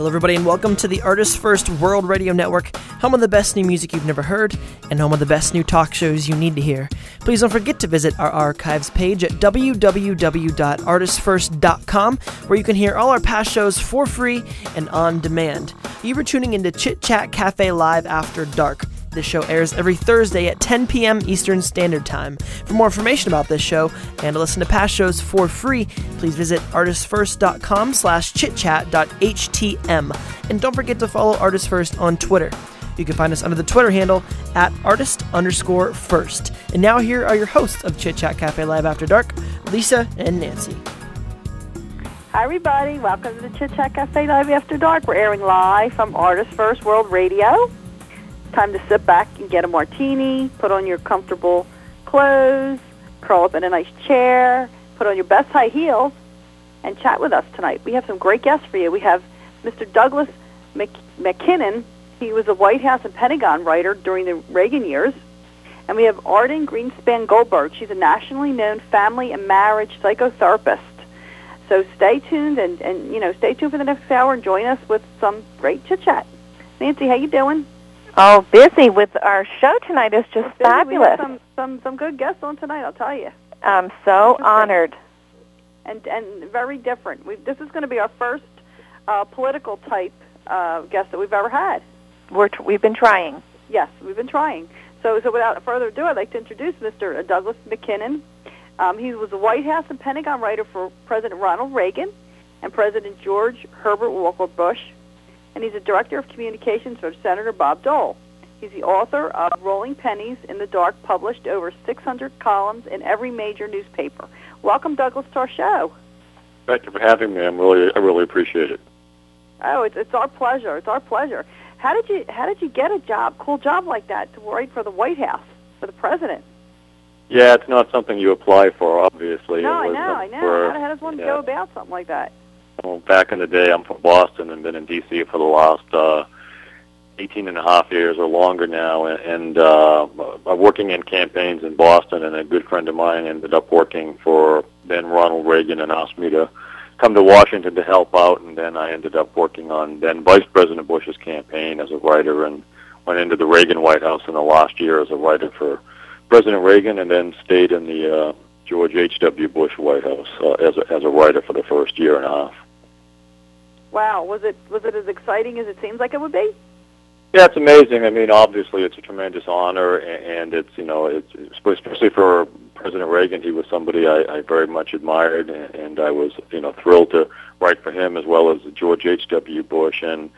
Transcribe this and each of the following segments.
Hello, everybody, and welcome to the Artists First World Radio Network, home of the best new music you've never heard, and home of the best new talk shows you need to hear. Please don't forget to visit our archives page at www.artistfirst.com, where you can hear all our past shows for free and on demand. You were tuning into Chit Chat Cafe Live After Dark. This show airs every Thursday at 10 p.m. Eastern Standard Time. For more information about this show and to listen to past shows for free, please visit artistfirst.com/chitchat.htm. And don't forget to follow Artist First on Twitter. You can find us under the Twitter handle at artist_first. And now here are your hosts of Chit Chat Cafe Live After Dark, Lisa and Nancy. Hi, everybody. Welcome to the Chit Chat Cafe Live After Dark. We're airing live from Artist First World Radio. Time to sit back and get a martini, put on your comfortable clothes, curl up in a nice chair, put on your best high heels, and chat with us tonight. We have some great guests for you. We have Mr. Douglas MacKinnon. He was a White House and Pentagon writer during the Reagan years. And we have Arden Greenspan Goldberg. She's a nationally known family and marriage psychotherapist. So stay tuned and stay tuned for the next hour and join us with some great chit-chat. Nancy, how you doing? Oh, busy with our show tonight. Is just fabulous. We have some good guests on tonight, I'll tell you. I'm so honored. And very different. This is going to be our first political type guest that we've ever had. We've been trying. Yes, we've been trying. So without further ado, I'd like to introduce Mr. Douglas MacKinnon. He was a White House and Pentagon writer for President Ronald Reagan and President George Herbert Walker Bush. And he's a director of communications for Senator Bob Dole. He's the author of Rolling Pennies in the Dark, published over 600 columns in every major newspaper. Welcome, Douglas, to our show. Thank you for having me. I really appreciate it. Oh, it's our pleasure. It's our pleasure. How did you get a cool job like that to write for the White House, for the president? Yeah, it's not something you apply for, obviously. No, I know. How does one go about something like that? Well, back in the day, I'm from Boston and been in D.C. for the last 18 and a half years or longer now, and I'm working in campaigns in Boston, and a good friend of mine ended up working for then Ronald Reagan and asked me to come to Washington to help out, and then I ended up working on then Vice President Bush's campaign as a writer, and went into the Reagan White House in the last year as a writer for President Reagan, and then stayed in the George H.W. Bush White House as a writer for the first year and a half. Wow, was it as exciting as it seems like it would be? Yeah, it's amazing. I mean, obviously, it's a tremendous honor, and it's especially for President Reagan. He was somebody I very much admired, and I was thrilled to write for him as well as George H.W. Bush, and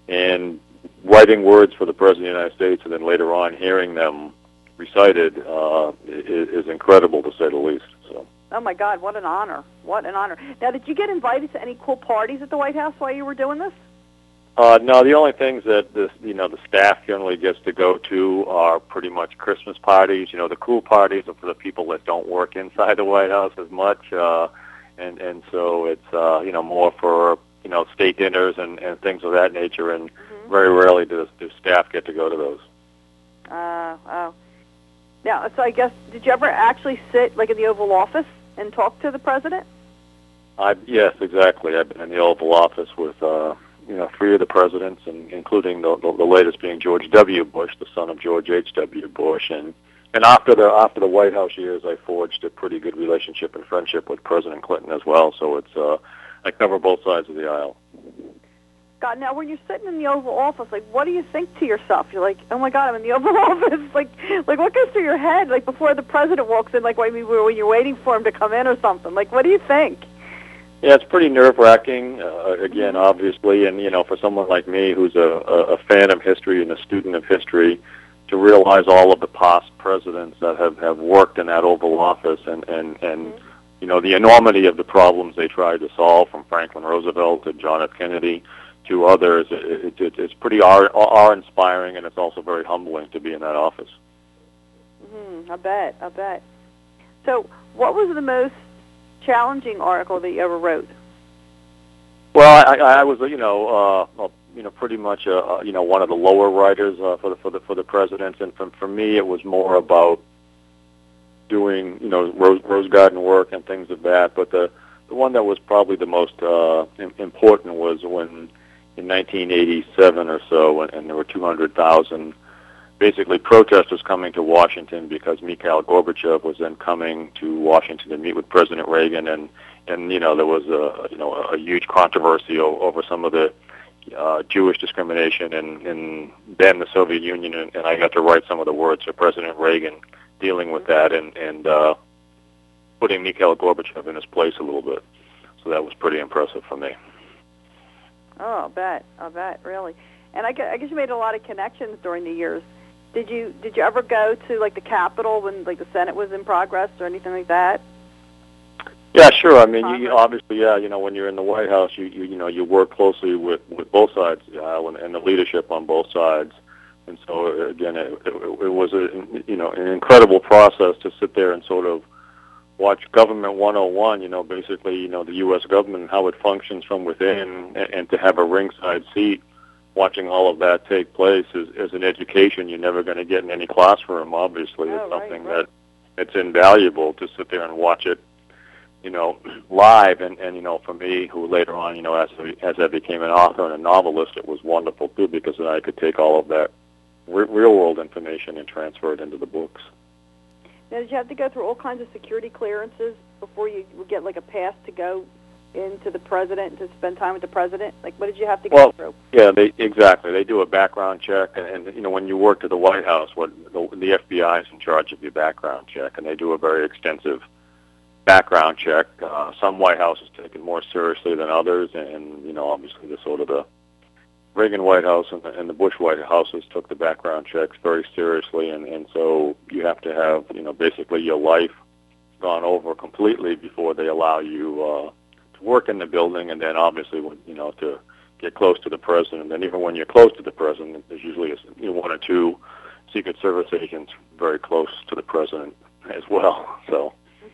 writing words for the President of the United States, and then later on hearing them recited is incredible, to say the least. So. Oh, my God, what an honor. What an honor. Now, did you get invited to any cool parties at the White House while you were doing this? No, the only things that the staff generally gets to go to are pretty much Christmas parties. The cool parties are for the people that don't work inside the White House as much, and so it's more for state dinners and things of that nature, and very rarely do staff get to go to those. Oh. Now, so I guess, did you ever actually sit in the Oval Office and talk to the president? Yes, exactly. I've been in the Oval Office with three of the presidents, and including the latest being George W. Bush, the son of George H.W. Bush, and after the White House years, I forged a pretty good relationship and friendship with President Clinton as well. So it's I cover both sides of the aisle. God, now when you're sitting in the Oval Office, what do you think to yourself? You're like, oh my God, I'm in the Oval Office. Like what goes through your head? Before the president walks in, when you're waiting for him to come in or something. What do you think? Yeah, it's pretty nerve-wracking, again, obviously, and, for someone like me who's a fan of history and a student of history, to realize all of the past presidents that have worked in that Oval Office and the enormity of the problems they tried to solve, from Franklin Roosevelt to John F. Kennedy to others, it's pretty awe-inspiring, and it's also very humbling to be in that office. I bet. So what was the most challenging article that you ever wrote? Well, I was pretty much one of the lower writers for the presidents, and for me it was more about doing rose garden work and things of that. But the one that was probably the most important was when in 1987 or so, and there were 200,000 basically protesters coming to Washington because Mikhail Gorbachev was then coming to Washington to meet with President Reagan, and there was a huge controversy over some of the Jewish discrimination in then the Soviet Union, and I got to write some of the words for President Reagan dealing with that and putting Mikhail Gorbachev in his place a little bit. So that was pretty impressive for me. Oh, I'll bet, really. And I guess you made a lot of connections during the years. Did you ever go to like the Capitol when like the Senate was in progress or anything like that? Yeah, sure. I mean, you obviously, yeah. When you're in the White House, you work closely with both sides of the aisle and the leadership on both sides. And so again, it was an incredible process to sit there and sort of watch Government 101. Basically, the U.S. government and how it functions from within, and to have a ringside seat, watching all of that take place is an education you're never going to get in any classroom. Obviously, it's something that it's invaluable to sit there and watch it. Live, and for me, who later on, as I became an author and a novelist, it was wonderful too, because then I could take all of that real world information and transfer it into the books. Now, did you have to go through all kinds of security clearances before you would get like a pass to go into the president, to spend time with the president? Like, what did you have to go through? Yeah, exactly. They do a background check, and when you work at the White House, the FBI is in charge of your background check, and they do a very extensive background check. Some White Houses take it more seriously than others, and obviously the Reagan White House and the Bush White Houses took the background checks very seriously, and so you have to have basically your life gone over completely before they allow you to work in the building, and then obviously to get close to the president. And even when you're close to the president, there's usually one or two Secret Service agents very close to the president as well. So.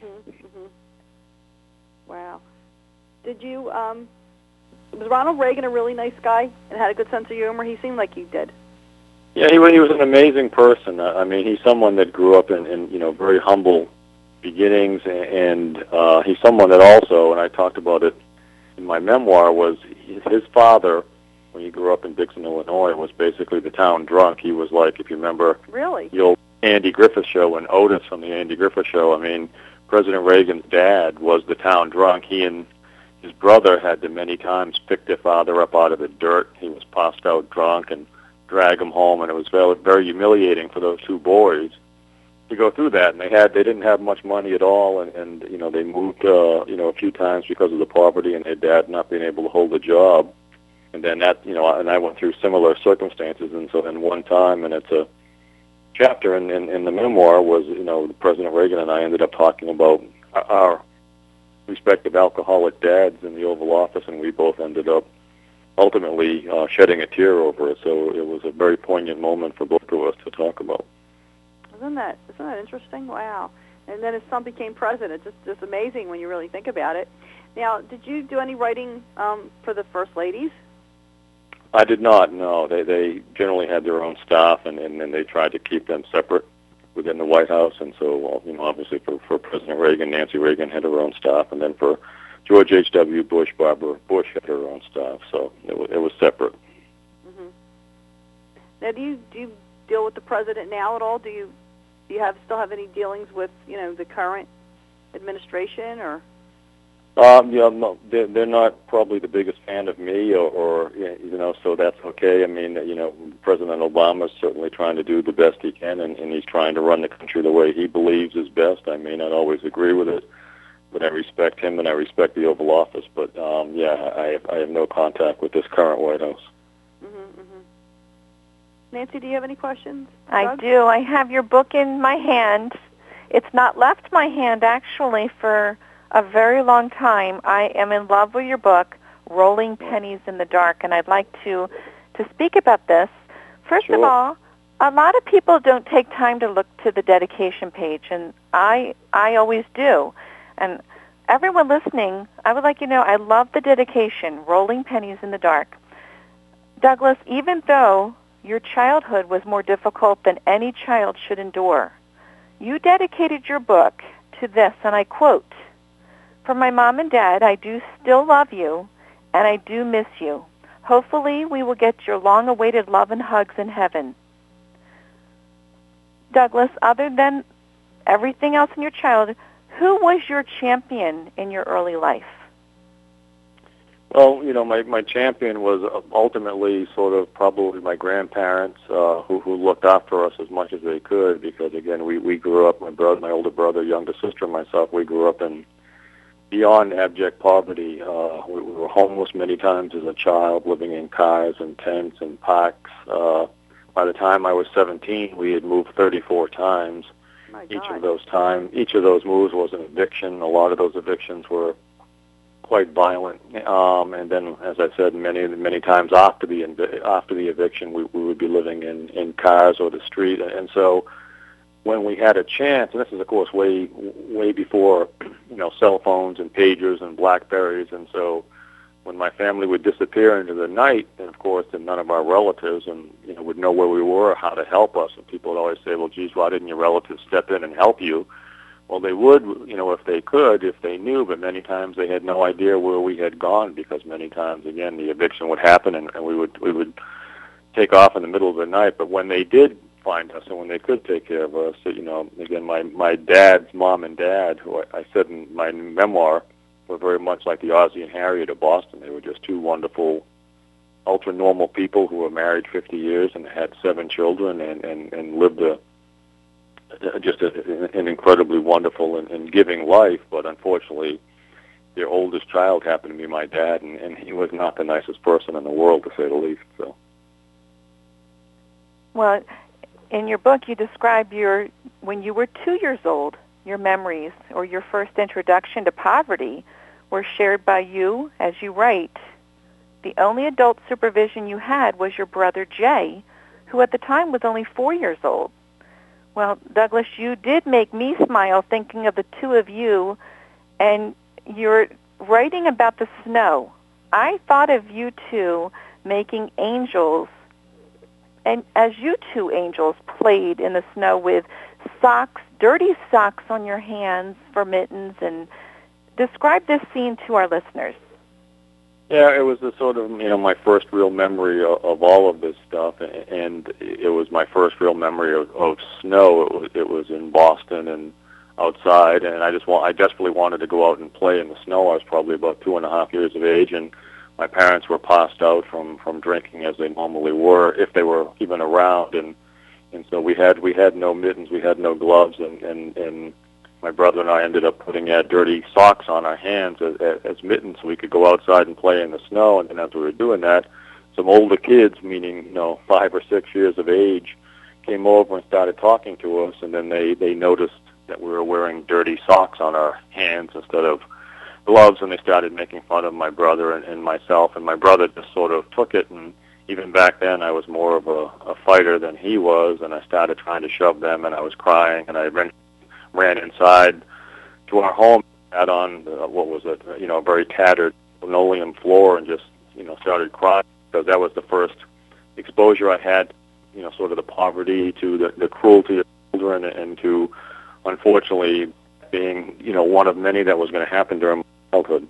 Wow. Did you, was Ronald Reagan a really nice guy and had a good sense of humor? He seemed like he did. Yeah, he was an amazing person. I mean, he's someone that grew up in very humble beginnings, and he's someone that also, and I talked about it in my memoir, was his father, when he grew up in Dixon, Illinois, was basically the town drunk. He was like, if you remember, the old Andy Griffith Show and Otis from the Andy Griffith Show, I mean, President Reagan's dad was the town drunk. He and his brother had to many times pick their father up out of the dirt. He was passed out drunk and drag him home, and it was very, very humiliating for those two boys to go through that. And they didn't have much money at all, and they moved a few times because of the poverty and their dad not being able to hold a job. And then that and I went through similar circumstances, and so in one time, and it's a chapter in the memoir was, President Reagan and I ended up talking about our respective alcoholic dads in the Oval Office, and we both ended up ultimately shedding a tear over it. So it was a very poignant moment for both of us to talk about. Isn't that interesting? Wow. And then his son became president. It's just amazing when you really think about it. Now, did you do any writing for the First Ladies? I did not, no. They generally had their own staff, and then they tried to keep them separate within the White House. And so, obviously for President Reagan, Nancy Reagan had her own staff, and then for George H.W. Bush, Barbara Bush had her own staff. So it was separate. Mm-hmm. Now, do you deal with the president now at all? Do you still have any dealings with the current administration or? No, they're not probably the biggest fan of me, or so that's okay. I mean, President Obama is certainly trying to do the best he can, and he's trying to run the country the way he believes is best. I may not always agree with it, but I respect him and I respect the Oval Office. But I have no contact with this current White House. Mm-hmm. Nancy, do you have any questions? I do. I have your book in my hand. It's not left my hand actually for a very long time. I am in love with your book, Rolling Pennies in the Dark, and I'd like to speak about this. First of all, a lot of people don't take time to look to the dedication page, and I always do. And everyone listening, I would like you to know I love the dedication, Rolling Pennies in the Dark. Douglas, even though your childhood was more difficult than any child should endure, you dedicated your book to this, and I quote, "For my mom and dad, I do still love you, and I do miss you. Hopefully, we will get your long-awaited love and hugs in heaven. Douglas, other than everything else in your childhood, who was your champion in your early life? Well, my champion was ultimately sort of probably my grandparents, who looked after us as much as they could, because again, we grew up, my older brother, younger sister, and myself, we grew up in beyond abject poverty. We were homeless many times as a child, living in cars and tents and packs. By the time I was 17, we had moved 34 times. Each of those moves was an eviction. A lot of those evictions were quite violent, and then, as I said, many times after the eviction, we would be living in cars or the street. And so, when we had a chance, and this is of course way before cell phones and pagers and BlackBerries, and so when my family would disappear into the night, and of course, and none of our relatives would know where we were or how to help us, and people would always say, "Well, geez, why didn't your relatives step in and help you?" Well, they would, if they could, if they knew, but many times they had no idea where we had gone, because many times, again, the eviction would happen and we would take off in the middle of the night. But when they did find us and when they could take care of us, again, my dad's mom and dad, who I said in my memoir, were very much like the Ozzie and Harriet of Boston. They were just two wonderful, ultra-normal people who were married 50 years and had 7 children and lived just an incredibly wonderful and giving life, but unfortunately, their oldest child happened to be my dad, and he was not the nicest person in the world, to say the least. So, well, in your book, you describe when you were 2 years old, your memories or your first introduction to poverty were shared by you, as you write. The only adult supervision you had was your brother Jay, who at the time was only 4 years old. Well, Douglas, you did make me smile thinking of the two of you, and you're writing about the snow. I thought of you two making angels, and as you two angels played in the snow with socks, dirty socks on your hands for mittens, and describe this scene to our listeners. Yeah, it was a sort of, my first real memory of all of this stuff, and it was my first real memory of snow. It was in Boston and outside, and I desperately wanted to go out and play in the snow. I was probably about 2.5 years of age, and my parents were passed out from drinking, as they normally were, if they were even around, and so we had no mittens, we had no gloves, and my brother and I ended up putting dirty socks on our hands as mittens so we could go outside and play in the snow. And then as we were doing that, some older kids, meaning 5 or 6 years of age, came over and started talking to us. And then they noticed that we were wearing dirty socks on our hands instead of gloves, and they started making fun of my brother and myself. And my brother just sort of took it. And even back then, I was more of a fighter than he was, and I started trying to shove them, and I was crying, and I ran inside to our home, sat on a very tattered linoleum floor, and just started crying, because that was the first exposure I had, sort of the poverty, to the cruelty of children, and to, unfortunately, being one of many that was going to happen during my childhood.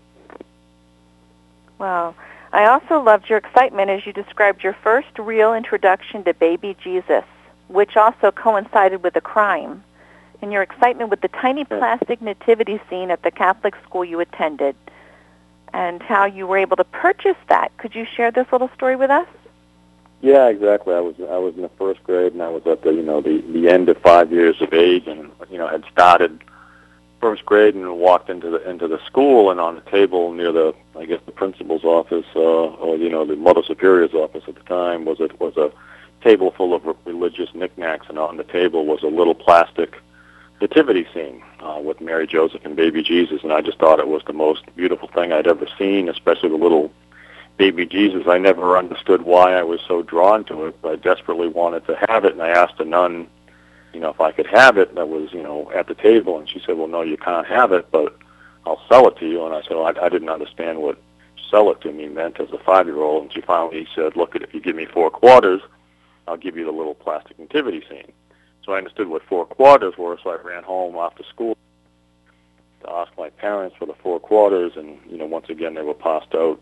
Wow. I also loved your excitement as you described your first real introduction to baby Jesus, which also coincided with a crime, and your excitement with the tiny plastic nativity scene at the Catholic school you attended, and how you were able to purchase that. Could you share this little story with us? Yeah, exactly. I was in the first grade, and I was at the end of 5 years of age, and had started first grade and walked into the school, and on the table near the principal's office, or the Mother Superior's office at the time, was a table full of religious knickknacks, and on the table was a little plastic nativity scene with Mary, Joseph, and baby Jesus, and I just thought it was the most beautiful thing I'd ever seen, especially the little baby Jesus. I never understood why I was so drawn to it, but I desperately wanted to have it, and I asked a nun, if I could have it that was, at the table, and she said, well, no, you can't have it, but I'll sell it to you. And I said, well, I didn't understand what sell it to me meant as a 5-year-old, and she finally said, look, if you give me 4 quarters, I'll give you the little plastic nativity scene. So I understood what 4 quarters were, so I ran home after school to ask my parents for the 4 quarters, and, once again, they were passed out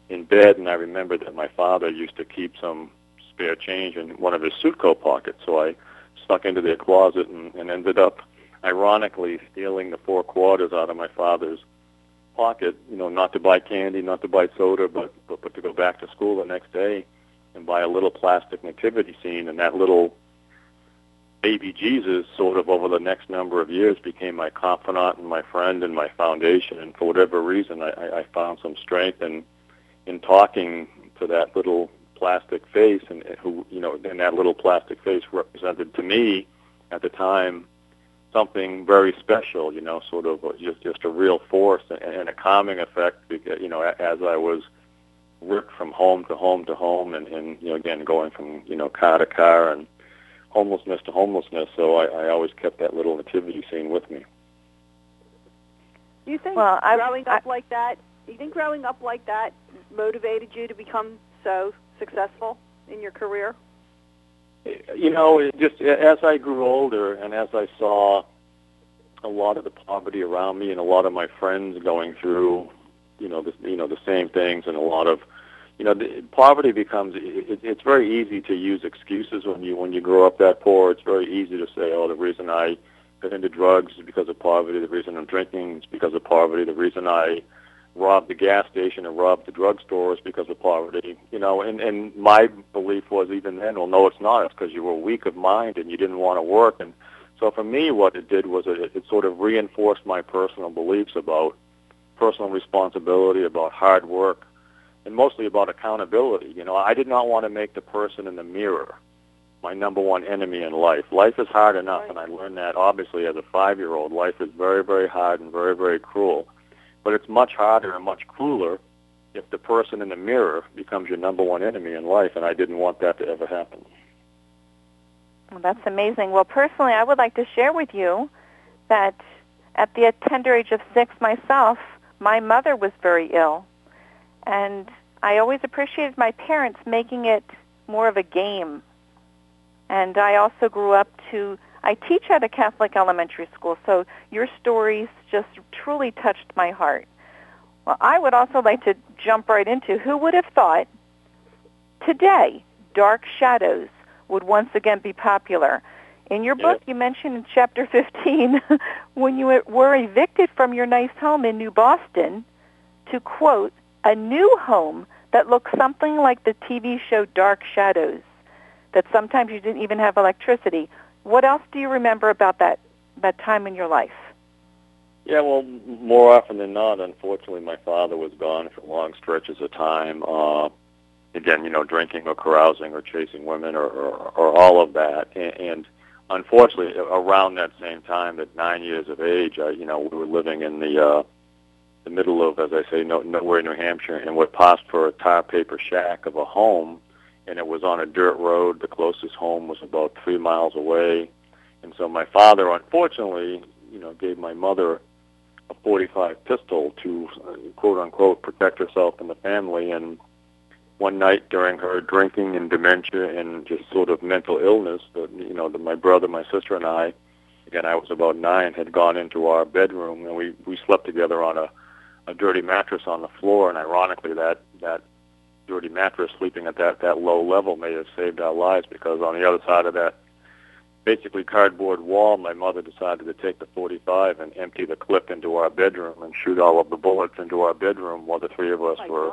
in bed, and I remembered that my father used to keep some spare change in one of his suit coat pockets. So I snuck into their closet and ended up, ironically, stealing the 4 quarters out of my father's pocket, not to buy candy, not to buy soda, but to go back to school the next day and buy a little plastic nativity scene. And that little baby Jesus sort of over the next number of years became my confidant and my friend and my foundation. And for whatever reason, I found some strength in talking to that little plastic face, and who, and that little plastic face represented to me at the time something very special, sort of just a real force and a calming effect, as I was ripped from home to home to home, and again, going from, car to car and homelessness to homelessness. So I always kept that little nativity scene with me. Do you think growing up like that motivated you to become so successful in your career? Just as I grew older and as I saw a lot of the poverty around me and a lot of my friends going through, the same things, and a lot of, poverty becomes, it's very easy to use excuses when you grow up that poor. It's very easy to say, the reason I got into drugs is because of poverty. The reason I'm drinking is because of poverty. The reason I robbed the gas station and robbed the drugstore is because of poverty. And my belief was even then, well, no, it's not. It's because you were weak of mind and you didn't want to work. And so for me, what it did was it sort of reinforced my personal beliefs about personal responsibility, about hard work, and mostly about accountability. I did not want to make the person in the mirror my number one enemy in life. Life is hard enough, right. And I learned that obviously as a 5-year-old. Life is very, very hard and very, very cruel. But it's much harder and much crueler if the person in the mirror becomes your number one enemy in life, and I didn't want that to ever happen. Well, that's amazing. Well, personally, I would like to share with you that at the tender age of 6 myself, my mother was very ill. And I always appreciated my parents making it more of a game. And I also grew up I teach at a Catholic elementary school, so your stories just truly touched my heart. Well, I would also like to jump right into, who would have thought today Dark Shadows would once again be popular? In your book, you mentioned in Chapter 15, when you were evicted from your nice home in New Boston to, quote, a new home that looks something like the TV show Dark Shadows, that sometimes you didn't even have electricity. What else do you remember about that time in your life? Yeah, well, more often than not, unfortunately, my father was gone for long stretches of time. Again, drinking or carousing or chasing women or all of that. And unfortunately, around that same time, at 9 years of age, we were living in the middle of, as I say, nowhere, New Hampshire, in what passed for a tar paper shack of a home. And it was on a dirt road. The closest home was about 3 miles away. And so my father, unfortunately, gave my mother a .45 pistol to, quote unquote, protect herself and the family. And one night during her drinking and dementia and just sort of mental illness, my brother, my sister, and I, again, I was about 9, had gone into our bedroom, and we slept together on a dirty mattress on the floor. And ironically, that dirty mattress, sleeping at that low level, may have saved our lives, because on the other side of that basically cardboard wall, my mother decided to take the .45 and empty the clip into our bedroom and shoot all of the bullets into our bedroom while the 3 of us were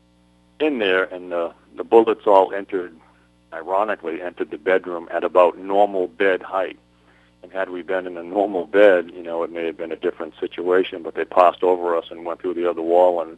in there. And the bullets all ironically entered the bedroom at about normal bed height. And had we been in a normal bed, it may have been a different situation, but they passed over us and went through the other wall and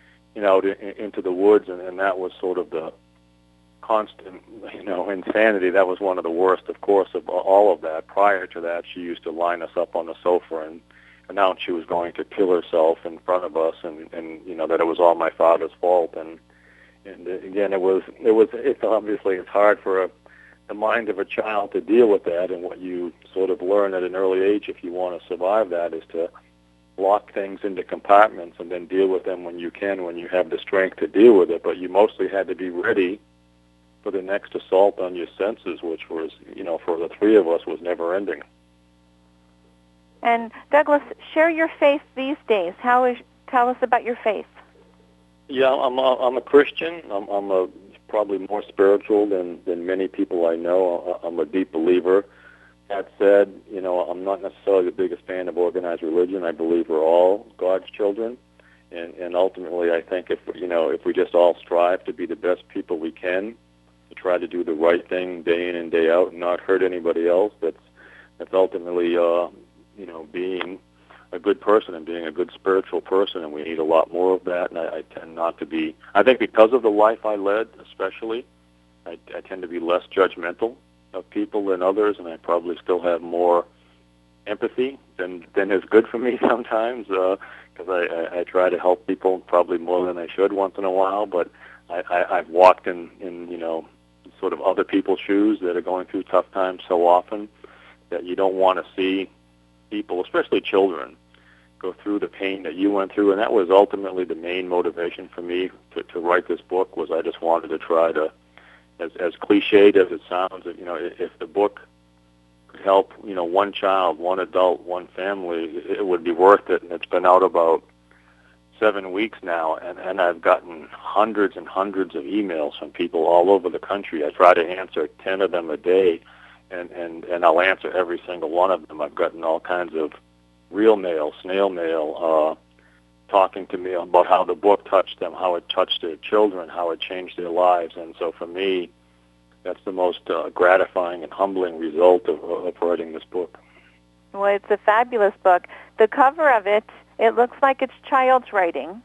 into the woods, and that was sort of the constant, insanity. That was one of the worst, of course, of all of that. Prior to that, she used to line us up on the sofa and announce she was going to kill herself in front of us, and that it was all my father's fault. And again, it's obviously it's hard for the mind of a child to deal with that, and what you sort of learn at an early age, if you want to survive that, is to lock things into compartments and then deal with them when you have the strength to deal with it. But you mostly had to be ready for the next assault on your senses, which was, for the 3 of us, was never ending. And Douglas, share your faith these days. Tell us about your faith. Yeah, I'm a Christian. I'm probably more spiritual than many people I know. I'm a deep believer. That said, I'm not necessarily the biggest fan of organized religion. I believe we're all God's children, and ultimately, I think if we just all strive to be the best people we can, to try to do the right thing day in and day out, and not hurt anybody else, that's ultimately being a good person and being a good spiritual person, and we need a lot more of that. And I tend not to be. I think because of the life I led, especially, I tend to be less judgmental of people than others, and I probably still have more empathy than is good for me sometimes, because I try to help people probably more than I should once in a while. But I've walked in sort of other people's shoes that are going through tough times so often that you don't want to see people, especially children, go through the pain that you went through. And that was ultimately the main motivation for me to write this book. Was I just wanted to try to, as cliched as it sounds, if the book could help, one child, one adult, one family, it would be worth it. And it's been out about 7 weeks now, and I've gotten hundreds and hundreds of emails from people all over the country. I try to answer 10 of them a day, and I'll answer every single one of them. I've gotten all kinds of real mail, snail mail, talking to me about how the book touched them, how it touched their children, how it changed their lives. And so for me, that's the most gratifying and humbling result of writing this book. Well, it's a fabulous book. The cover of it looks like it's child's writing.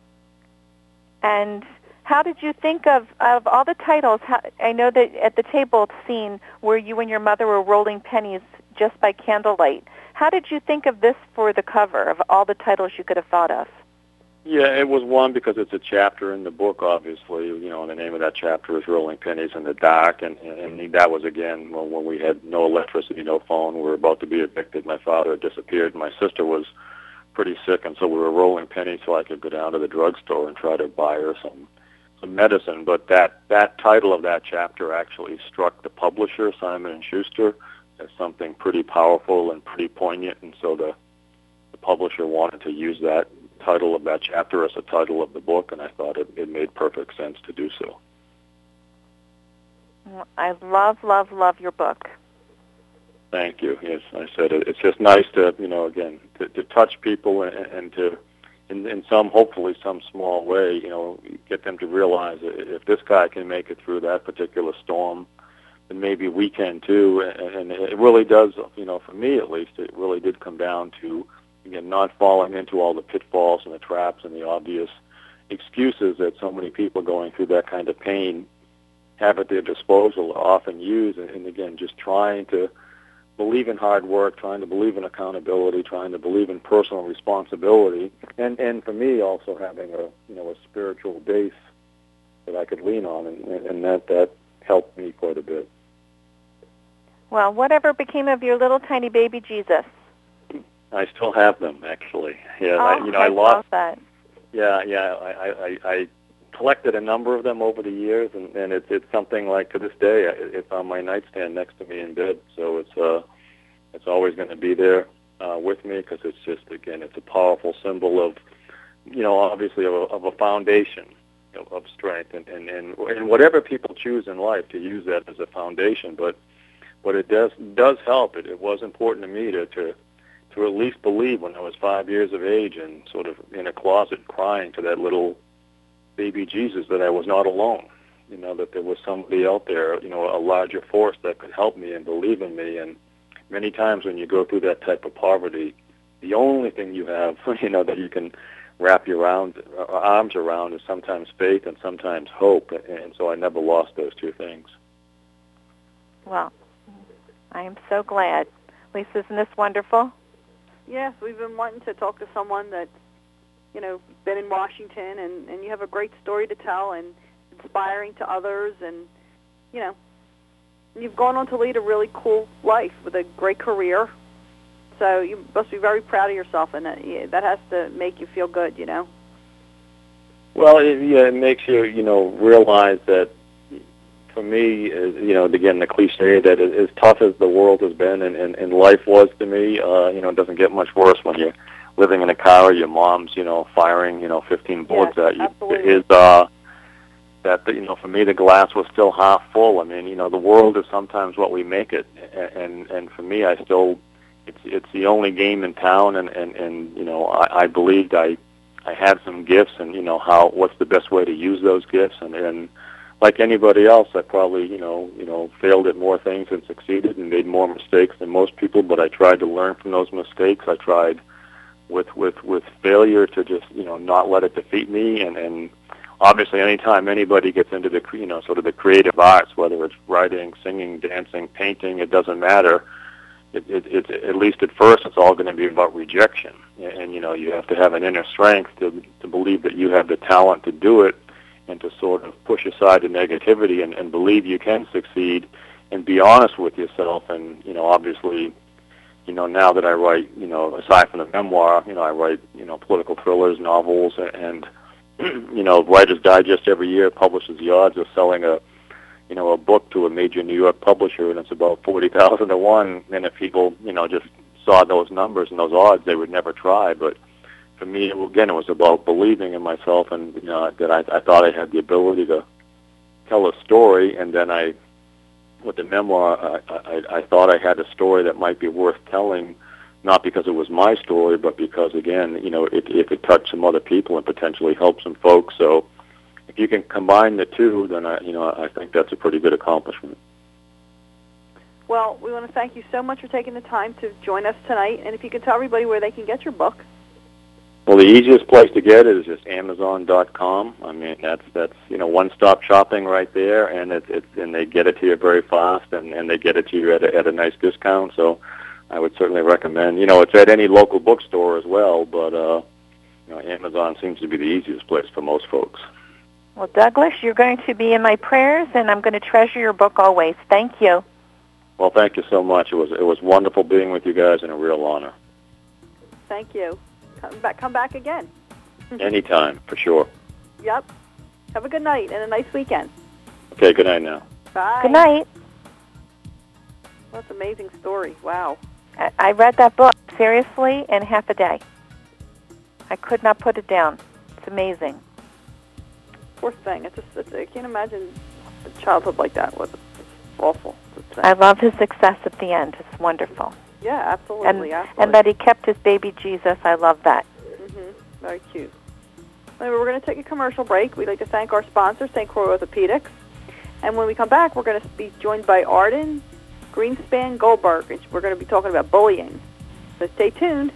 And how did you think of all the titles? I know that at the table scene where you and your mother were rolling pennies just by candlelight, how did you think of this for the cover of all the titles you could have thought of? Yeah, it was one because it's a chapter in the book, obviously. And the name of that chapter is Rolling Pennies in the Dark, and that was, again, when we had no electricity, no phone. We were about to be evicted. My father had disappeared. My sister was pretty sick, and so we were rolling pennies so I could go down to the drugstore and try to buy her some medicine. But that title of that chapter actually struck the publisher, Simon & Schuster, as something pretty powerful and pretty poignant, and so the publisher wanted to use that title of that chapter as a title of the book, and I thought it made perfect sense to do so. I love, love, love your book. Thank you. Yes, I said it's just nice to, again, to touch people and to, in some, hopefully some small way, get them to realize that if this guy can make it through that particular storm, then maybe we can too. And it really does, for me at least, it really did come down to, again, not falling into all the pitfalls and the traps and the obvious excuses that so many people going through that kind of pain have at their disposal, often use, and again, just trying to believe in hard work, trying to believe in accountability, trying to believe in personal responsibility, and for me also having a spiritual base that I could lean on, and that helped me quite a bit. Well, whatever became of your little tiny baby Jesus? I still have them, actually. Yeah, I lost that. Yeah, I collected a number of them over the years, and it's something like, to this day, it's on my nightstand next to me in bed. So it's always going to be there with me, because it's just, again, it's a powerful symbol of, obviously of a foundation of strength, and whatever people choose in life, to use that as a foundation. But what it does help. It was important to me to at least believe when I was 5 years of age and sort of in a closet crying to that little baby Jesus that I was not alone, that there was somebody out there, a larger force that could help me and believe in me. And many times when you go through that type of poverty, the only thing you have, that you can wrap your arms around is sometimes faith and sometimes hope. And so I never lost those two things. Well, I am so glad. Lisa, isn't this wonderful? Yes, we've been wanting to talk to someone that's, been in Washington, and you have a great story to tell and inspiring to others, and, you've gone on to lead a really cool life with a great career. So you must be very proud of yourself, and that has to make you feel good, Well, it makes you, realize that, for me, again, the cliche that as tough as the world has been and life was to me, it doesn't get much worse when living in a car, or your mom's, firing, 15 bullets at you. Absolutely. Is that, for me, the glass was still half full. I mean, the world is sometimes what we make it, and for me, it's the only game in town, and I believed I had some gifts, and what's the best way to use those gifts, and like anybody else, I probably failed at more things than succeeded, and made more mistakes than most people. But I tried to learn from those mistakes. I tried with failure to just not let it defeat me, and obviously, anytime anybody gets into the sort of the creative arts, whether it's writing, singing, dancing, painting, it doesn't matter. It's at least at first, it's all going to be about rejection, and you have to have an inner strength to believe that you have the talent to do it, and to sort of push aside the negativity and believe you can succeed, and be honest with yourself. And obviously, now that I write, aside from the memoir, I write political thrillers, novels, and Writer's Digest every year publishes the odds of selling a book to a major New York publisher, and it's about 40,000 to 1. And if people, just saw those numbers and those odds, they would never try. But for me, again, it was about believing in myself, and that I thought I had the ability to tell a story. And then with the memoir, I thought I had a story that might be worth telling, not because it was my story, but because, again, it could touch some other people and potentially help some folks. So if you can combine the two, then I think that's a pretty good accomplishment. Well, we want to thank you so much for taking the time to join us tonight. And if you could tell everybody where they can get your book. Well, the easiest place to get it is just Amazon.com. I mean, that's one-stop shopping right there, and and they get it to you very fast, and they get it to you at a nice discount. So I would certainly recommend. It's at any local bookstore as well, but Amazon seems to be the easiest place for most folks. Well, Douglas, you're going to be in my prayers, and I'm going to treasure your book always. Thank you. Well, thank you so much. It was wonderful being with you guys, and a real honor. Thank you. Come back again. Anytime, for sure. Yep. Have a good night and a nice weekend. Okay, good night now. Bye. Good night. Well, that's an amazing story. Wow. I read that book, seriously, in half a day. I could not put it down. It's amazing. Poor thing. I can't imagine a childhood like that. It's awful. I love his success at the end. It's wonderful. Yeah, absolutely. And that he kept his baby Jesus. I love that. Mm-hmm. Very cute. Anyway, we're going to take a commercial break. We'd like to thank our sponsor, St. Croix Orthopedics. And when we come back, we're going to be joined by Arden Greenspan Goldberg, and we're going to be talking about bullying. So stay tuned.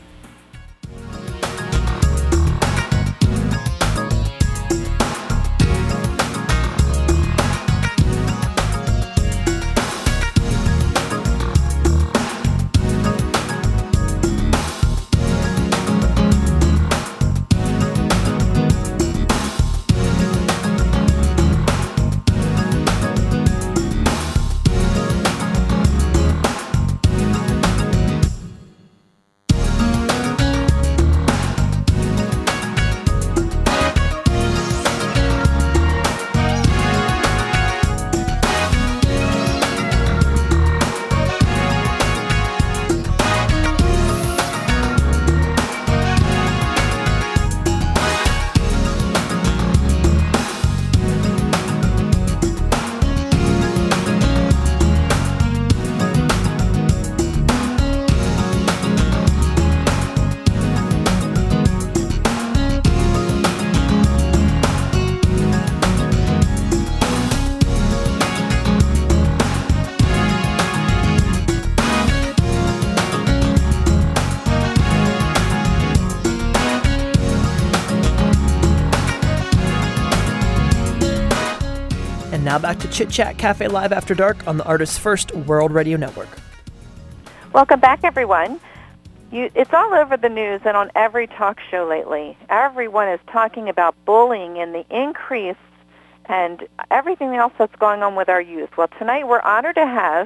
Now back to Chit Chat Cafe Live After Dark on the Artist First World Radio Network. Welcome back, everyone. It's all over the news and on every talk show lately. Everyone is talking about bullying and the increase and everything else that's going on with our youth. Well, tonight we're honored to have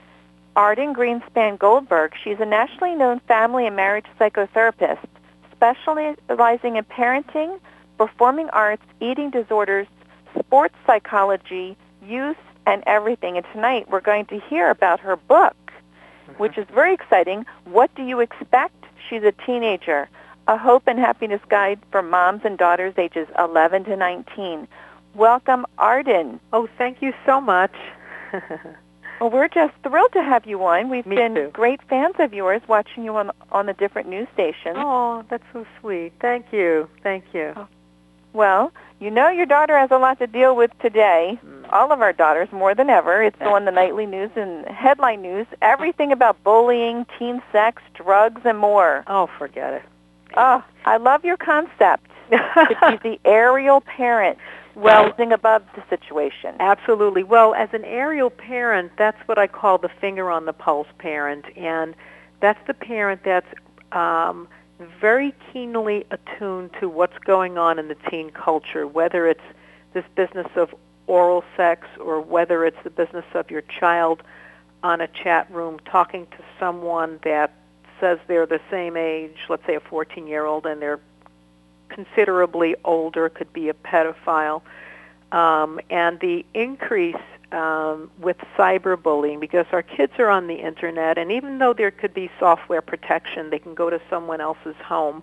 Arden Greenspan Goldberg. She's a nationally known family and marriage psychotherapist specializing in parenting, performing arts, eating disorders, sports psychology, youth, and everything. And tonight we're going to hear about her book, which is very exciting. What Do You Expect? She's a teenager. A Hope and Happiness Guide for Moms and Daughters ages 11 to 19. Welcome, Arden. Oh, thank you so much. Well, we're just thrilled to have you on. We've Me been too. great fans of yours, watching you on the different news stations. Oh, that's so sweet. Thank you. Thank you. Well, you know your daughter has a lot to deal with today. All of our daughters, more than ever. It's on the nightly news and headline news. Everything about bullying, teen sex, drugs, and more. Oh, forget it. Oh, I love your concept to be the aerial parent, rising above the situation. Absolutely. Well, as an aerial parent, that's what I call the finger on the pulse parent, and that's the parent that's very keenly attuned to what's going on in the teen culture, whether it's this business of oral sex or whether it's the business of your child on a chat room talking to someone that says they're the same age, let's say a 14-year-old, and they're considerably older, could be a pedophile. And the increase with cyberbullying, because our kids are on the Internet, and even though there could be software protection, they can go to someone else's home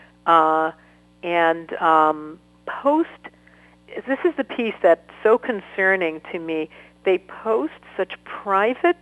and post. This is the piece that's so concerning to me. They post such private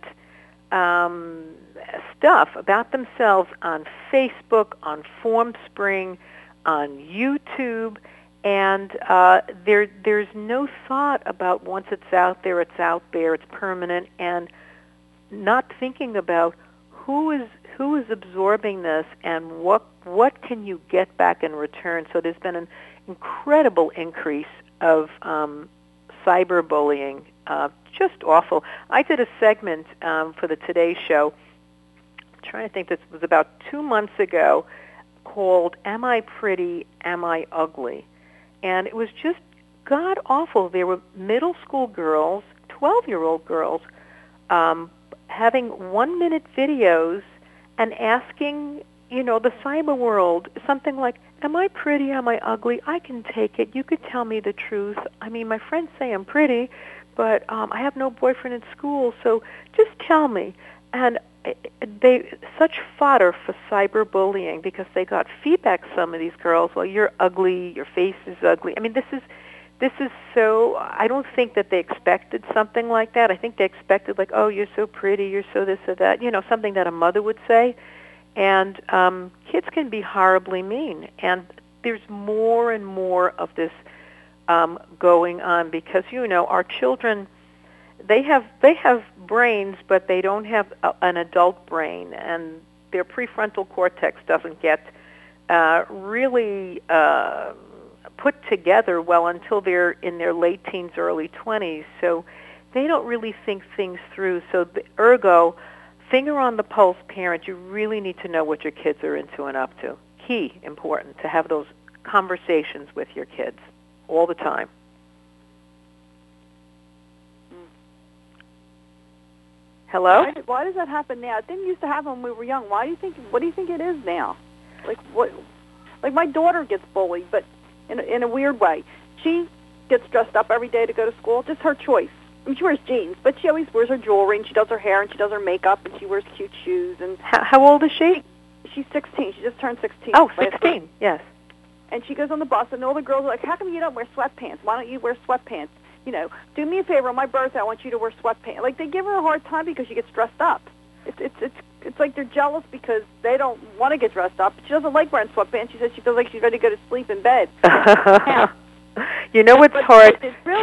stuff about themselves on Facebook, on Formspring, on YouTube, and there's no thought about once it's out there, it's permanent, and not thinking about who is absorbing this and what can you get back in return. So there's been an incredible increase of cyberbullying, just awful. I did a segment for the Today Show, I'm trying to think, this was about 2 months ago, called Am I Pretty, Am I Ugly? And it was just god-awful. There were middle school girls, 12-year-old girls, having 1-minute videos and asking, the cyber world, something like, am I pretty, am I ugly? I can take it. You could tell me the truth. I mean, my friends say I'm pretty, but I have no boyfriend in school, so just tell me. And they such fodder for cyberbullying because they got feedback, some of these girls, well, you're ugly, your face is ugly. I mean, this is so, I don't think that they expected something like that. I think they expected, like, oh, you're so pretty, you're so this or that, something that a mother would say. And kids can be horribly mean. And there's more and more of this going on because, our children, they have brains, but they don't have an adult brain, and their prefrontal cortex doesn't get really put together well until they're in their late teens, early 20s. So they don't really think things through. So ergo, finger on the pulse parent, you really need to know what your kids are into and up to. Key, important, to have those conversations with your kids all the time. Hello? Why does that happen now? It didn't used to happen when we were young. What do you think it is now? Like my daughter gets bullied, but in a weird way. She gets dressed up every day to go to school, just her choice. I mean, she wears jeans, but she always wears her jewelry, and she does her hair, and she does her makeup, and she wears cute shoes. And how old is she? She's 16. She just turned 16. Oh, 16, yes. And she goes on the bus, and all the girls are like, how come you don't wear sweatpants? Why don't you wear sweatpants? Do me a favor, on my birthday, I want you to wear sweatpants. Like, they give her a hard time because she gets dressed up. It's like they're jealous because they don't want to get dressed up. She doesn't like wearing sweatpants. She says she feels like she's ready to go to sleep in bed. You know what's hard?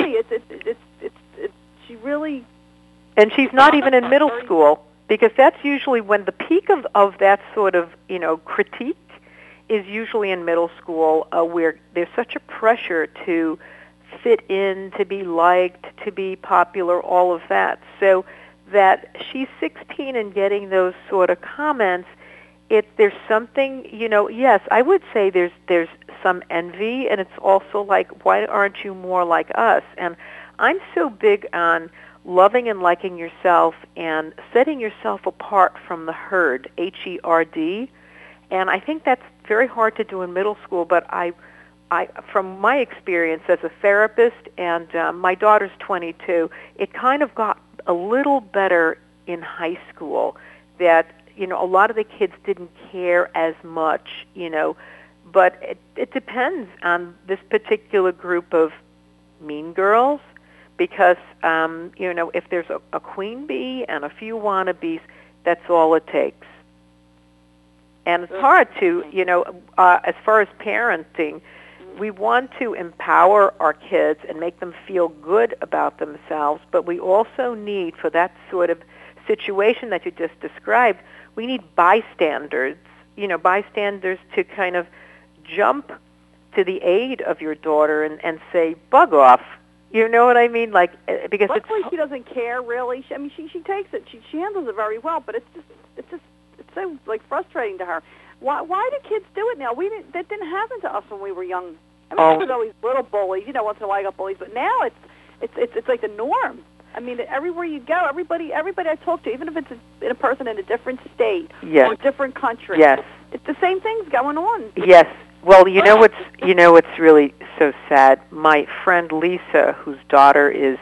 She really... And she's not even in middle school, because that's usually when the peak of that sort of, critique is usually in middle school, where there's such a pressure to fit in, to be liked, to be popular, all of that. So that she's 16 and getting those sort of comments, there's something, yes, I would say there's some envy, and it's also like, why aren't you more like us? And I'm so big on loving and liking yourself and setting yourself apart from the herd, H-E-R-D. And I think that's very hard to do in middle school, but I from my experience as a therapist, and my daughter's 22, it kind of got a little better in high school, that, a lot of the kids didn't care as much, but it depends on this particular group of mean girls, because, if there's a queen bee and a few wannabes, that's all it takes. And it's hard to, as far as parenting, we want to empower our kids and make them feel good about themselves, but we also need, for that sort of situation that you just described, we need bystanders, bystanders to kind of jump to the aid of your daughter and say, bug off. You know what I mean? Like, because luckily she doesn't care really. She takes it. She handles it very well, but it's so like frustrating to her. Why do kids do it now? That didn't happen to us when we were young. I mean, there was always little bullies. Once in a while I got bullies, but now it's like the norm. I mean, everywhere you go, everybody I talk to, even if it's a person in a different state or a different country, it's the same things going on. Yes. Well, what's really so sad. My friend Lisa, whose daughter is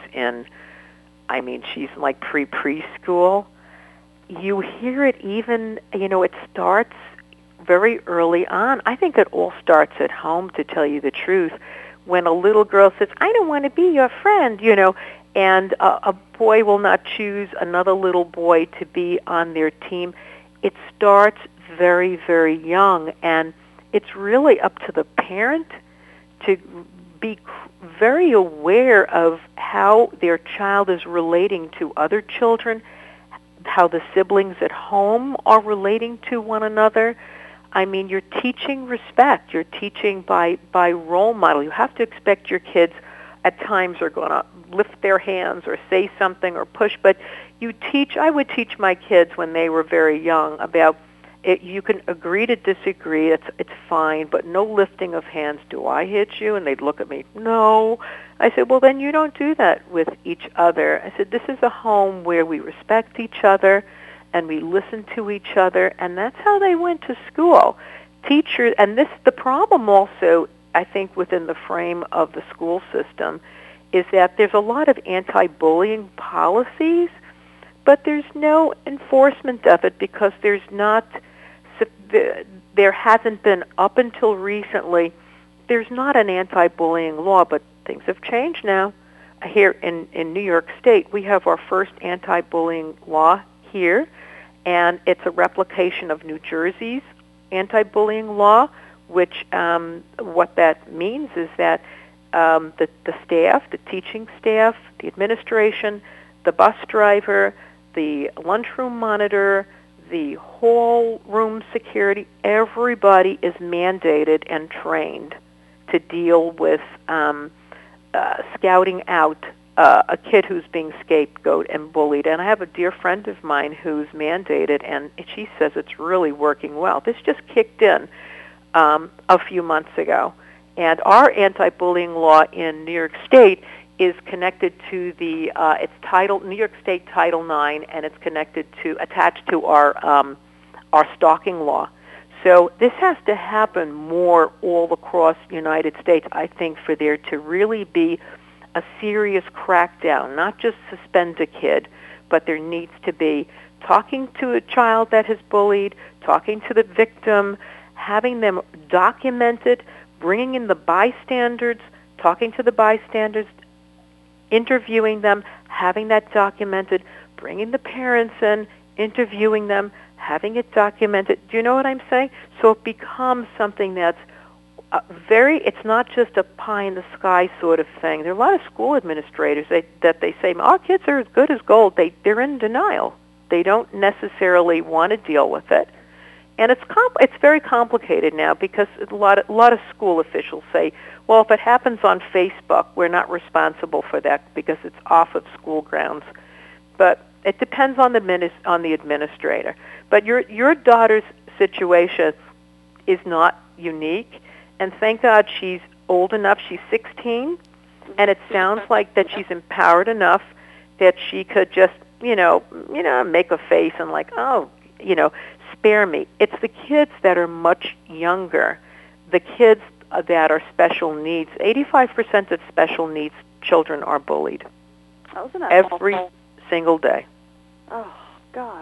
she's like preschool. You hear it even, it starts very early on. I think it all starts at home, to tell you the truth. When a little girl says, I don't want to be your friend, and a boy will not choose another little boy to be on their team. It starts very, very young, and it's really up to the parent to be very aware of how their child is relating to other children, how the siblings at home are relating to one another. I mean, you're teaching respect. You're teaching by role model. You have to expect your kids at times are going to lift their hands or say something or push, but I would teach my kids when they were very young about it. You can agree to disagree. It's fine, but no lifting of hands. Do I hit you? And they'd look at me. No. I said, well, then you don't do that with each other. I said, this is a home where we respect each other and we listen to each other, and that's how they went to school. Teachers, and the problem also, I think, within the frame of the school system is that there's a lot of anti-bullying policies, but there's no enforcement of it because there hasn't been, up until recently, there's not an anti-bullying law, but things have changed now. Here in New York State, we have our first anti-bullying law here, and it's a replication of New Jersey's anti-bullying law, which what that means is that the staff, the teaching staff, the administration, the bus driver, the lunchroom monitor, the hall room security, everybody is mandated and trained to deal with scouting out a kid who's being scapegoat and bullied. And I have a dear friend of mine who's mandated, and she says it's really working well. This just kicked in a few months ago. And our anti-bullying law in New York State is connected to the New York State Title IX, and it's attached to our stalking law. So this has to happen more all across the United States, I think, for there to really be a serious crackdown, not just suspend a kid, but there needs to be talking to a child that has bullied, talking to the victim, having them documented, bringing in the bystanders, talking to the bystanders, interviewing them, having that documented, bringing the parents in, interviewing them, having it documented. Do you know what I'm saying? So it becomes something that's it's not just a pie-in-the-sky sort of thing. There are a lot of school administrators that they say, our kids are as good as gold. They're in denial. They don't necessarily want to deal with it. And it's very complicated now because a lot of school officials say, well, if it happens on Facebook, we're not responsible for that because it's off of school grounds. But it depends on the administrator. But your daughter's situation is not unique, and thank God she's old enough. She's 16, and it sounds like that she's empowered enough that she could just make a face and spare me. It's the kids that are much younger, the kids that are special needs. 85% of special needs children are bullied. Isn't that every awful? Single day. Oh, God.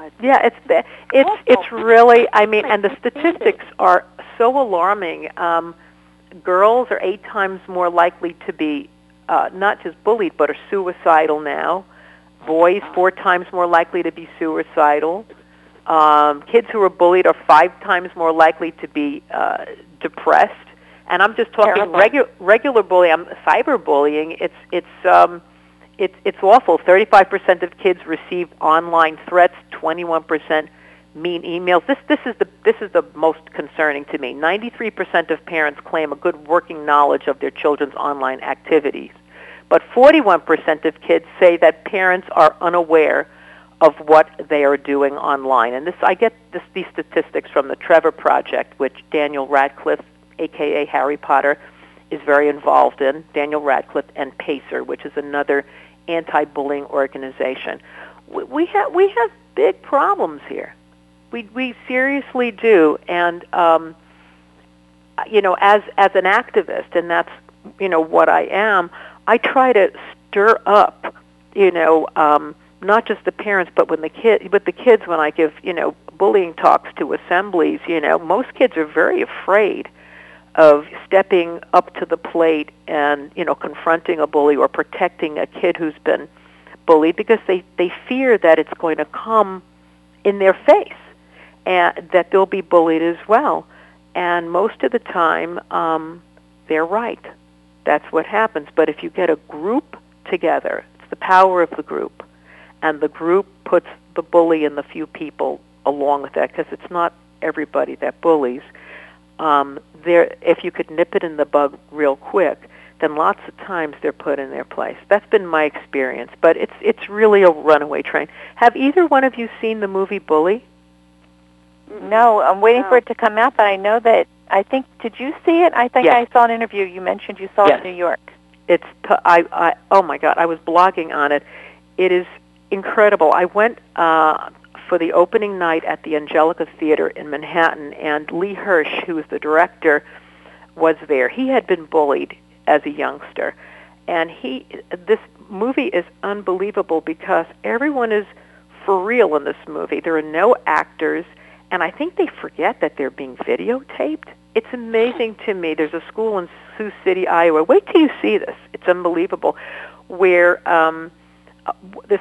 God. Yeah, it's really, I mean, and the statistics are so alarming. Girls are 8 times more likely to be not just bullied, but are suicidal now. Boys 4 times more likely to be suicidal. Kids who are bullied are 5 times more likely to be depressed. And I'm just talking regular bullying. Cyberbullying. It's awful. 35% of kids receive online threats. 21% mean emails. This is the most concerning to me. 93% of parents claim a good working knowledge of their children's online activities, but 41% of kids say that parents are unaware of what they are doing online. And I get these statistics from the Trevor Project, which Daniel Radcliffe, a.k.a. Harry Potter, is very involved in. Daniel Radcliffe and PACER, which is another anti-bullying organization. We have big problems here. We seriously do. And you know, as an activist, and that's, you know, what I am, I try to stir up, you know, not just the parents, but with the kids when I give, you know, bullying talks to assemblies. You know, most kids are very afraid of stepping up to the plate and, you know, confronting a bully or protecting a kid who's been bullied, because they fear that it's going to come in their face and that they'll be bullied as well. And most of the time, they're right. That's what happens. But if you get a group together, it's the power of the group, and the group puts the bully and the few people along with that, because it's not everybody that bullies. If you could nip it in the bud real quick, then lots of times they're put in their place. That's been my experience, but it's really a runaway train. Have either one of you seen the movie Bully? No, I'm waiting for it to come out, but I know that, did you see it? I think Yes. I saw an interview. You mentioned you saw it in New York. Oh my God, I was blogging on it. It is incredible. I went for the opening night at the Angelica Theater in Manhattan, and Lee Hirsch, who was the director, was there. He had been bullied as a youngster, and this movie is unbelievable because everyone is for real in this movie. There are no actors, and I think they forget that they're being videotaped. It's amazing to me. There's a school in Sioux City, Iowa. Wait till you see this. It's unbelievable, where this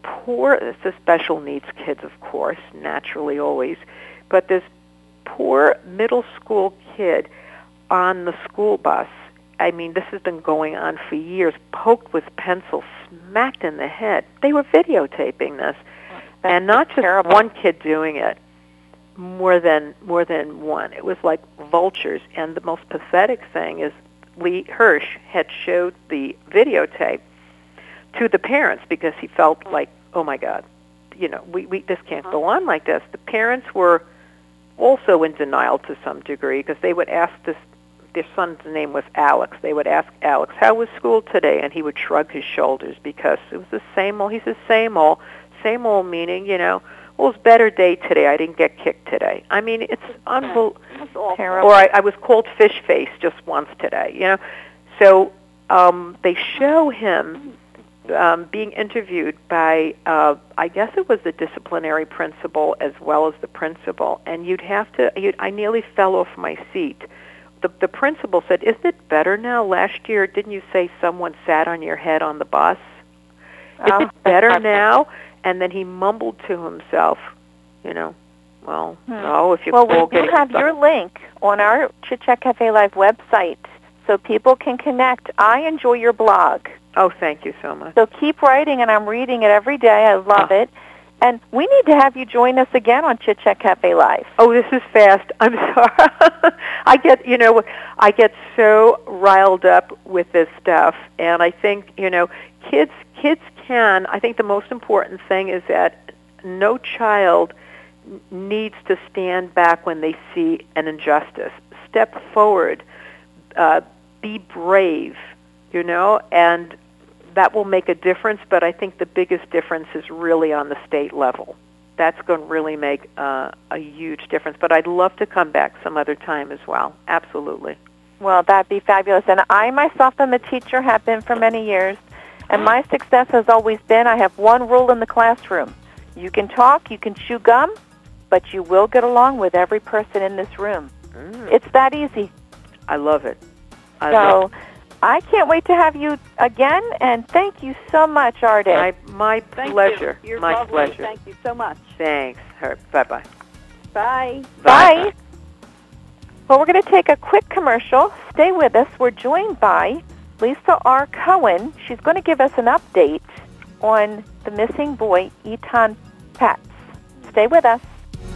special needs kids, of course, naturally always, but this poor middle school kid on the school bus, I mean, this has been going on for years, poked with pencil, smacked in the head. They were videotaping this. And not just one kid doing it, more than one. It was like vultures. And the most pathetic thing is Lee Hirsch had showed the videotape to the parents because he felt like, oh my God, you know, we this can't go on like this. The parents were also in denial to some degree because they would ask their son's name was Alex. They would ask Alex, how was school today? And he would shrug his shoulders because it was the same old. He says, same old meaning, you know, well, it was a better day today. I didn't get kicked today. I mean, it's unbelievable. Or I was called fish face just once today, you know. So they show him being interviewed by, I guess it was the disciplinary principal as well as the principal, and I nearly fell off my seat. The principal said, isn't it better now? Last year, didn't you say someone sat on your head on the bus? Is it better now? And then he mumbled to himself, you know, well, no, if you're we do have your link on our Chit Chat Cafe Live website so people can connect. I enjoy your blog. Oh, thank you so much. So keep writing, and I'm reading it every day. I love it. And we need to have you join us again on Chit Chat Cafe Live. Oh, this is fast. I'm sorry. I get so riled up with this stuff, and I think, you know, kids can. I think the most important thing is that no child needs to stand back when they see an injustice. Step forward, be brave, you know, and that will make a difference, but I think the biggest difference is really on the state level. That's going to really make a huge difference. But I'd love to come back some other time as well. Absolutely. Well, that'd be fabulous. And I myself am a teacher, have been for many years, and my success has always been I have one rule in the classroom. You can talk, you can chew gum, but you will get along with every person in this room. It's that easy. I love it. I can't wait to have you again, and thank you so much, Ardith. My pleasure. You're my lovely. pleasure. Thank you so much. Thanks. Bye-bye. Bye. Bye. Well, we're going to take a quick commercial. Stay with us. We're joined by Lisa R. Cohen. She's going to give us an update on the missing boy, Eitan Patz. Stay with us.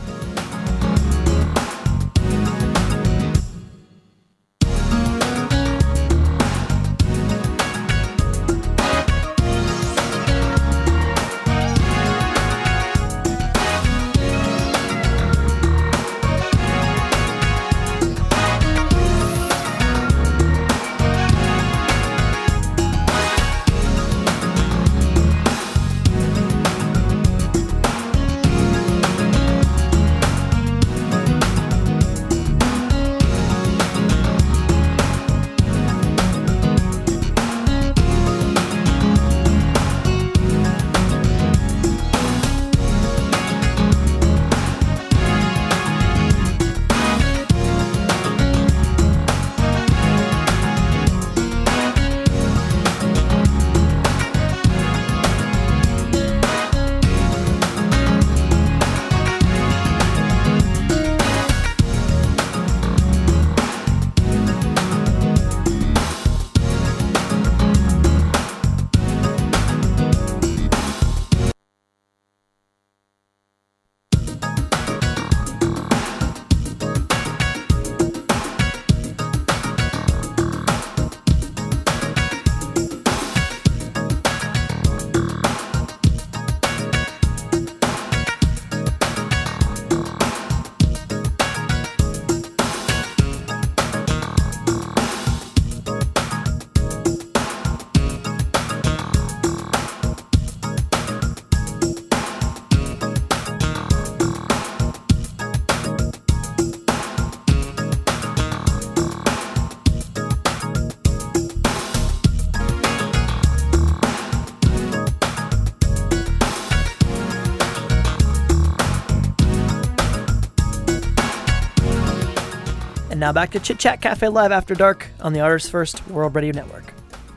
And now back to Chit Chat Cafe Live After Dark on the Artists First World Radio Network.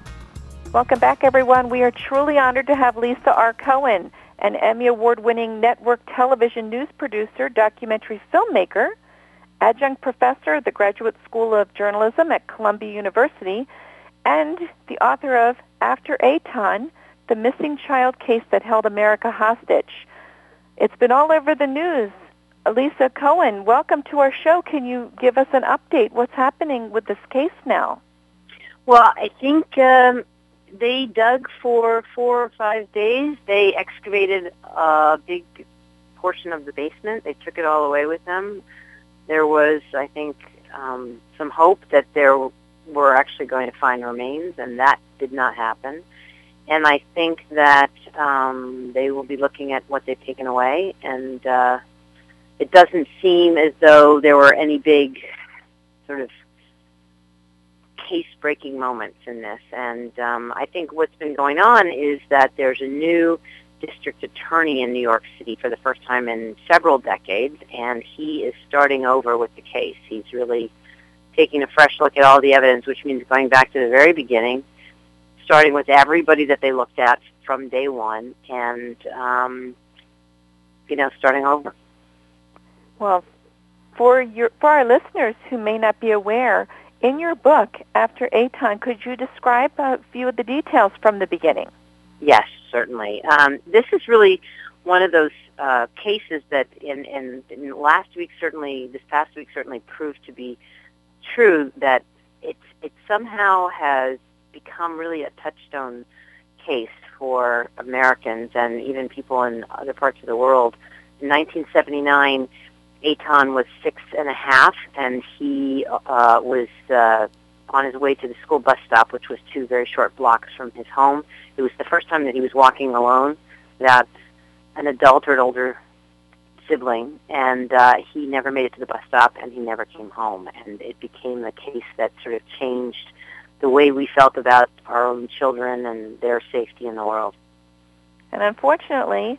Welcome back, everyone. We are truly honored to have Lisa R. Cohen, an Emmy Award-winning network television news producer, documentary filmmaker, adjunct professor at the Graduate School of Journalism at Columbia University, and the author of After Eitan, the missing child case that held America hostage. It's been all over the news. Lisa Cohen, welcome to our show. Can you give us an update? What's happening with this case now? Well, I think they dug for 4 or 5 days. They excavated a big portion of the basement. They took it all away with them. There was, I think, some hope that there were actually going to find remains, and that did not happen. And I think that they will be looking at what they've taken away, and it doesn't seem as though there were any big sort of case-breaking moments in this. And I think what's been going on is that there's a new district attorney in New York City for the first time in several decades, and he is starting over with the case. He's really taking a fresh look at all the evidence, which means going back to the very beginning, starting with everybody that they looked at from day one, and, starting over. Well, for our listeners who may not be aware, in your book, After Eitan, could you describe a few of the details from the beginning? Yes, certainly. This is really one of those cases that in last week, certainly, this past week certainly proved to be true, that it somehow has become really a touchstone case for Americans and even people in other parts of the world. In 1979, Eitan was 6.5, and he was on his way to the school bus stop, which was 2 very short blocks from his home. It was the first time that he was walking alone without an adult or an older sibling, and he never made it to the bus stop, and he never came home. And it became a case that sort of changed the way we felt about our own children and their safety in the world. And unfortunately,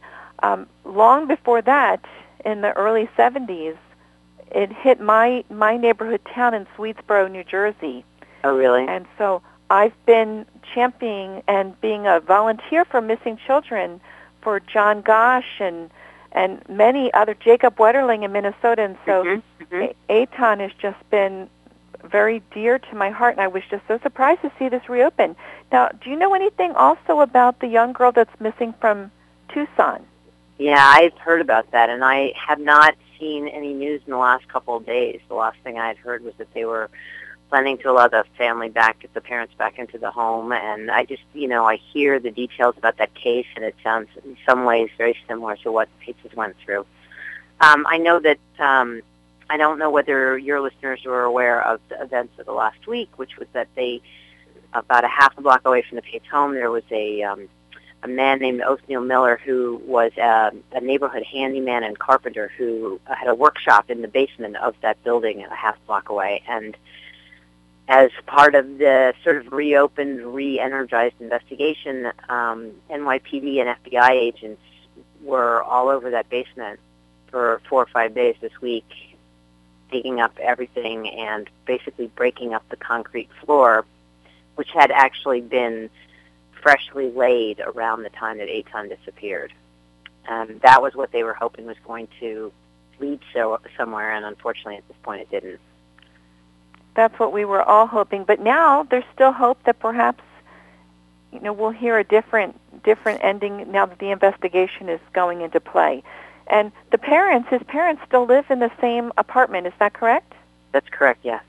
long before that, in the early 70s, it hit my neighborhood town in Swedesboro, New Jersey. Oh, really? And so I've been championing and being a volunteer for missing children for John Gosch and many other, Jacob Wetterling in Minnesota. And so Eitan has just been very dear to my heart, and I was just so surprised to see this reopen. Now, do you know anything also about the young girl that's missing from Tucson? Yeah, I've heard about that, and I have not seen any news in the last couple of days. The last thing I had heard was that they were planning to allow the family back, get the parents back into the home, and I just, I hear the details about that case, and it sounds in some ways very similar to what Peaches went through. I know that, I don't know whether your listeners were aware of the events of the last week, which was that about a half a block away from the Pates home, there was a man named Othniel Miller who was a neighborhood handyman and carpenter who had a workshop in the basement of that building a half block away. And as part of the sort of reopened, re-energized investigation, NYPD and FBI agents were all over that basement for 4 or 5 days this week, digging up everything and basically breaking up the concrete floor, which had actually been freshly laid around the time that Eitan disappeared. That was what they were hoping was going to lead somewhere, and unfortunately at this point it didn't. That's what we were all hoping. But now there's still hope that perhaps, we'll hear a different ending now that the investigation is going into play. And his parents still live in the same apartment. Is that correct? That's correct, yes.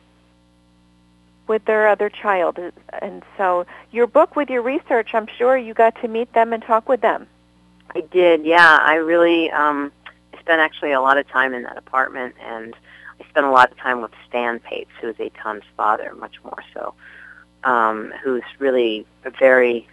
With their other child. And so your book, with your research, I'm sure you got to meet them and talk with them. I did, yeah. I really spent actually a lot of time in that apartment, and I spent a lot of time with Stan Pates, who is Eitan's father, much more so, who's really a very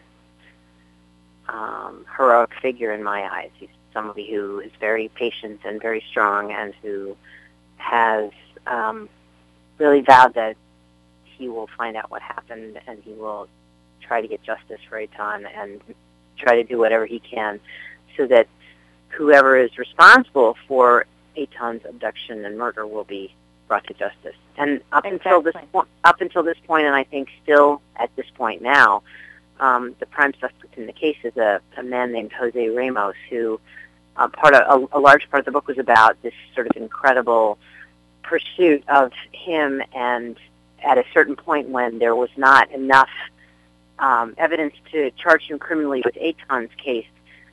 heroic figure in my eyes. He's somebody who is very patient and very strong, and who has really vowed that he will find out what happened, and he will try to get justice for Eitan and try to do whatever he can so that whoever is responsible for Eitan's abduction and murder will be brought to justice. And up until this point, and I think still at this point now, the prime suspect in the case is a man named Jose Ramos, who a large part of the book was about this sort of incredible pursuit of him, and at a certain point when there was not enough evidence to charge him criminally with Eitan's case,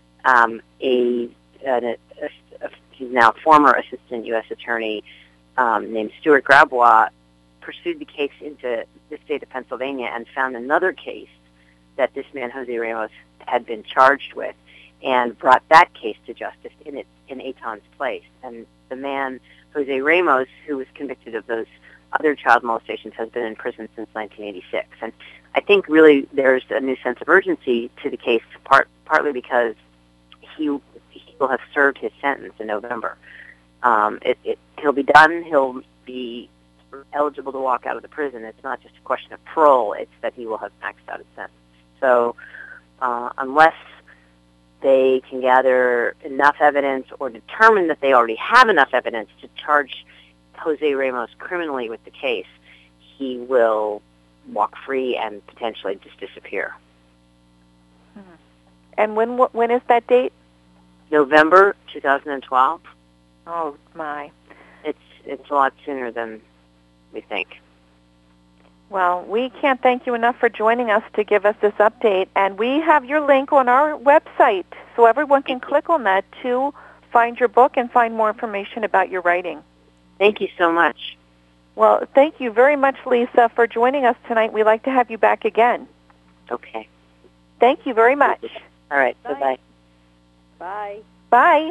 he's now a former assistant U.S. attorney named Stuart Grabois pursued the case into the state of Pennsylvania and found another case that this man, Jose Ramos, had been charged with, and brought that case to justice in Eitan's place. And the man, Jose Ramos, who was convicted of those other child molestations, has been in prison since 1986. And I think really there's a new sense of urgency to the case, partly because he will have served his sentence in November. He'll be done. He'll be eligible to walk out of the prison. It's not just a question of parole. It's that he will have maxed out his sentence. So unless they can gather enough evidence or determine that they already have enough evidence to charge Jose Ramos criminally with the case, he will walk free and potentially just disappear. And when is that date? November 2012. Oh, my. It's a lot sooner than we think. Well, we can't thank you enough for joining us to give us this update. And we have your link on our website, so everyone can click on that to find your book and find more information about your writing. Thank you so much. Well, thank you very much, Lisa, for joining us tonight. We'd like to have you back again. Okay. Thank you very much. All right. Bye. Bye-bye. Bye. Bye.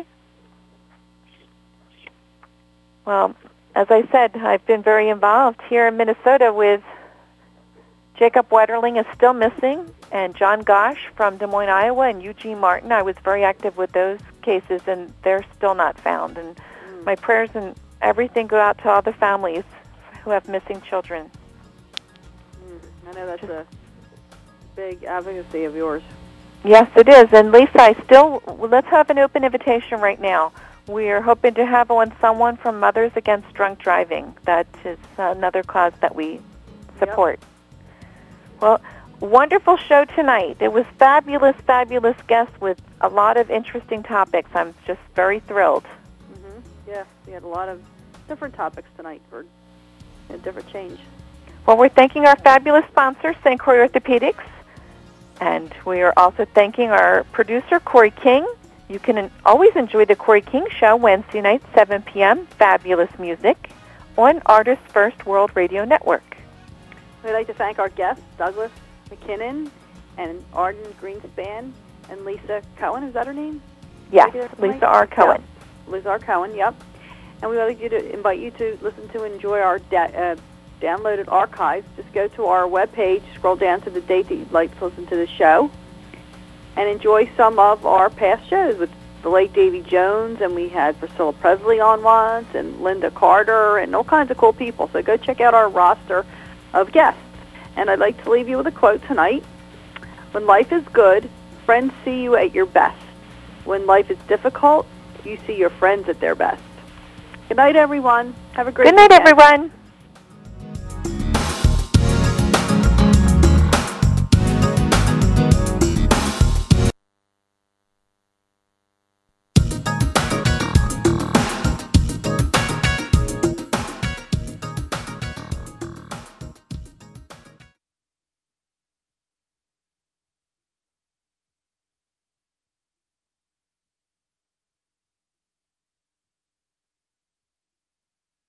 Well, as I said, I've been very involved here in Minnesota with Jacob Wetterling is still missing, and John Gosch from Des Moines, Iowa, and Eugene Martin. I was very active with those cases, and they're still not found. And my prayers and everything go out to all the families who have missing children. I know that's a big advocacy of yours. Yes, it is. And Lisa, let's have an open invitation right now. We're hoping to have someone from Mothers Against Drunk Driving. That is another cause that we support. Yep. Well, wonderful show tonight. It was fabulous, fabulous guests with a lot of interesting topics. I'm just very thrilled. Mm-hmm. Yeah, we had a lot of different topics tonight for a different change. Well, we're thanking our fabulous sponsor, St. Croix Orthopedics, and we are also thanking our producer, Corey King. You can always enjoy the Corey King Show Wednesday night, 7 p.m., fabulous music, on Artists First World Radio Network. We'd like to thank our guests, Douglas McKinnon and Arden Greenspan and Lisa Cohen. Is that her name? Yes, Lisa R. Cohen. Yeah. Lisa R. Cohen, yep. And we would like to invite you to listen to and enjoy our downloaded archives. Just go to our webpage, scroll down to the date that you'd like to listen to the show, and enjoy some of our past shows with the late Davy Jones, and we had Priscilla Presley on once, and Linda Carter, and all kinds of cool people. So go check out our roster of guests. And I'd like to leave you with a quote tonight. When life is good, friends see you at your best. When life is difficult, you see your friends at their best. Good night, everyone. Have a great weekend. Good night, everyone.